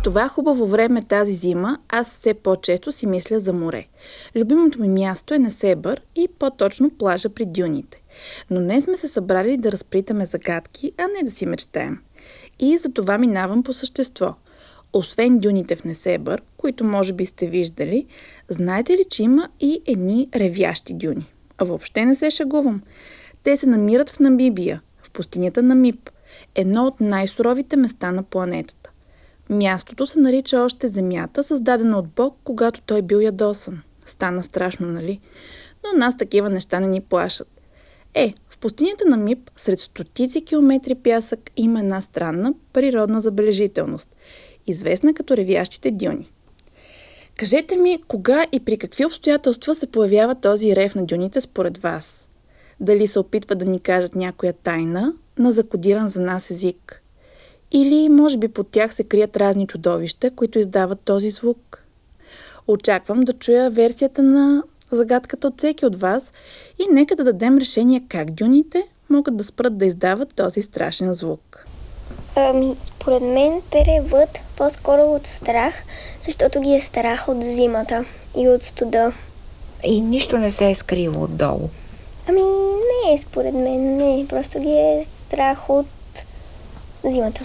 В това хубаво време тази зима аз все по-често си мисля за море. Любимото ми място е Несебър и по-точно плажа при дюните. Но днес сме се събрали да разплитаме загадки, а не да си мечтаем. И за това минавам по същество. Освен дюните в Несебър, които може би сте виждали, знаете ли, че има и едни ревящи дюни? А въобще не се шегувам. Те се намират в Намибия, в пустинята Намиб, едно от най-суровите места на планетата. Мястото се нарича още Земята, създадена от Бог, когато той бил ядосан. Стана страшно, нали? Но нас такива неща не ни плашат. В пустинята Намиб, сред стотици километри пясък, има една странна природна забележителност, известна като ревящите дюни. Кажете ми, кога и при какви обстоятелства се появява този рев на дюните според вас? Дали се опитва да ни кажат някоя тайна на закодиран за нас език? Или може би под тях се крият разни чудовища, които издават този звук? Очаквам да чуя версията на загадката от всеки от вас и нека да дадем решение как дюните могат да спрат да издават този страшен звук. Според мен те реват по-скоро от страх, защото ги е страх от зимата и от студа. И нищо не се е скрило отдолу. Не, според мен не. Просто ги е страх от зимата.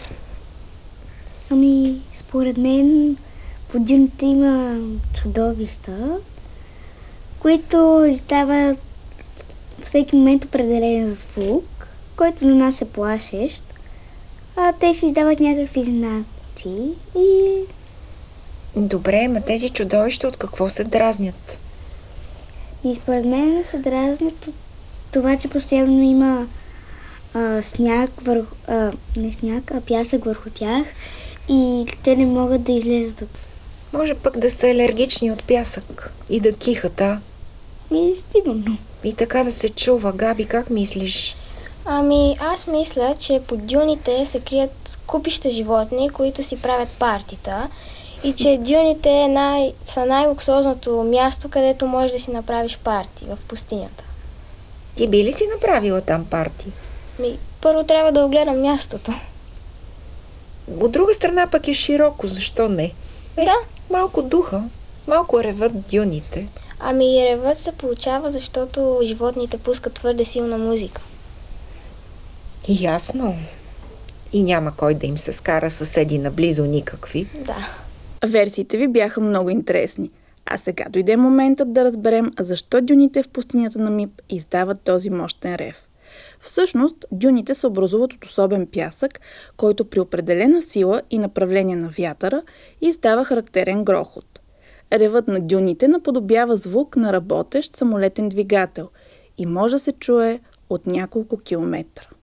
Според мен по дюните има чудовища, които издават всеки момент определен звук, който за нас е плашещ, а те си издават някакви знаци и... Добре, ма тези чудовища от какво се дразнят? И според мен се дразнят от това, че постоянно има пясък върху тях и те не могат да излезат от... Може пък да са алергични от пясък и да кихат, а? Сигурно. И така да се чува. Габи, как мислиш? Аз мисля, че под дюните се крият купища животни, които си правят партита и че дюните са най-луксозното място, където можеш да си направиш парти в пустинята. Ти би ли си направила там парти? Първо трябва да огледам мястото. От друга страна пък е широко, защо не? Да. Малко духа, малко реват дюните. Ревът се получава, защото животните пускат твърде силна музика. Ясно. И няма кой да им се скара съседи наблизо никакви. Да. Версиите ви бяха много интересни. А сега дойде моментът да разберем защо дюните в пустинята Намиб издават този мощен рев. Всъщност, дюните се образуват от особен пясък, който при определена сила и направление на вятъра издава характерен грохот. Ревът на дюните наподобява звук на работещ самолетен двигател и може да се чуе от няколко километра.